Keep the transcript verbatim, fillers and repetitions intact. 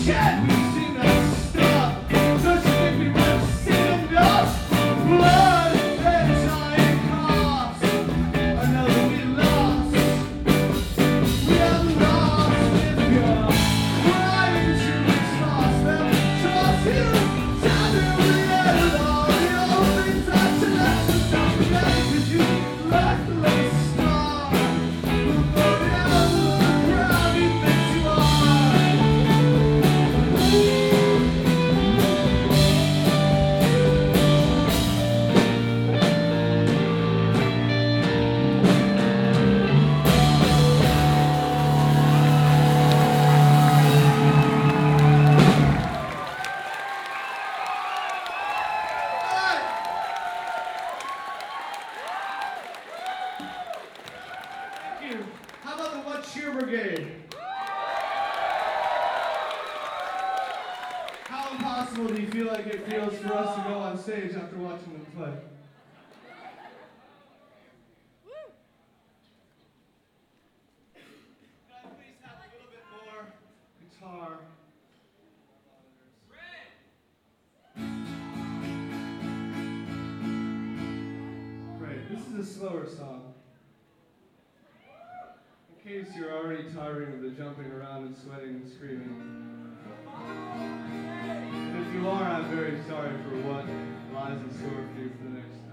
How about the What Cheer Brigade? How impossible do you feel like it feels for us to go on stage after watching them play? Guys, please have a little bit more guitar. Great, this is a slower song. In case you're already tiring of the jumping around and sweating and screaming. And if you are, I'm very sorry for what lies in store for you for the next